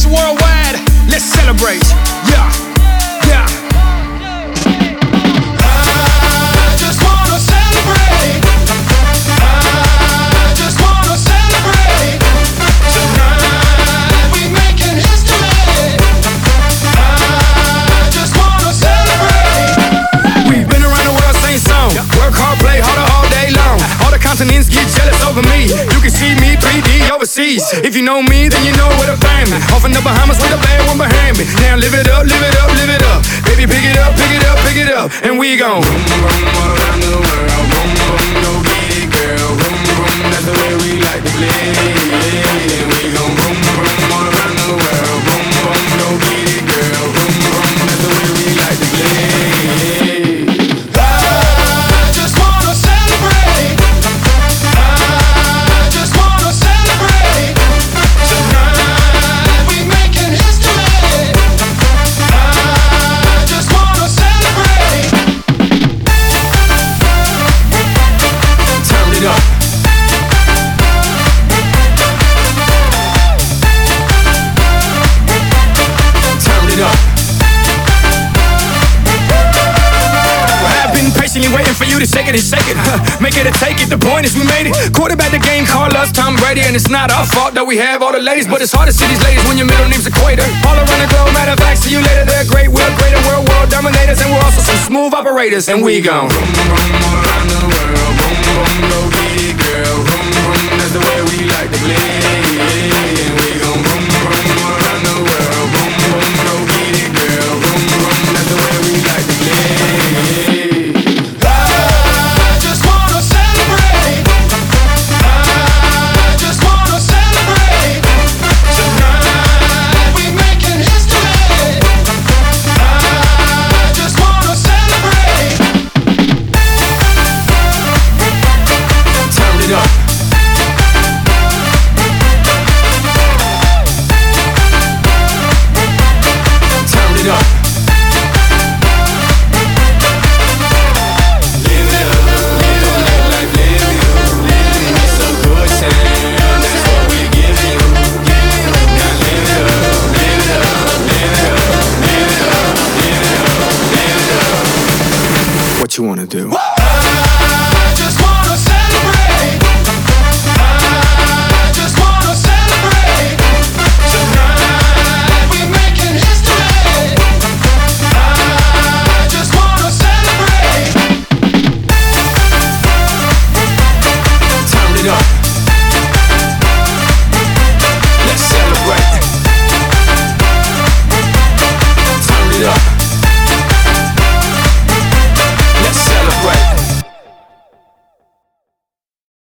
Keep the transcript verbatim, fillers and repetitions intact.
It's worldwide. Let's celebrate. Yeah, yeah. I just wanna celebrate. I just wanna celebrate. Tonight we making history. I just wanna celebrate. We've been around the world, same song. Work hard, play harder all day long. All the continents get jealous over me. You can see me three D overseas. If you know me, then you know where to find me. Off in the Bahamas with a bad one behind me. Now live it up, live it up, live it up. Baby, pick it up, pick it up, pick it up. And we gon' boom, boom, all around the world. Boom, boom, go get it, girl. Boom, boom, that's the way we like to play. And we gon' boom, boom, all around the world. Boom, boom, go get it, girl. Boom, boom, that's the way we like to play. Waiting for you to shake it and shake it, huh? Make it or take it, the point is we made it. Quarterback the game, call us Tom Brady. And it's not our fault that we have all the ladies, but it's hard to see these ladies when your middle name's Equator. All around the globe, matter of fact, see you later. They're great, we're greater, we're world dominators. And we're also some smooth operators. And we gon' boom, boom, all around the world. Boom, boom, go get it, girl. Boom, boom, that's the way we like to play. And we gon' boom, boom, all around the world. Boom, boom, go get it, girl. Boom, boom, that's the way we like to play. What you wanna do?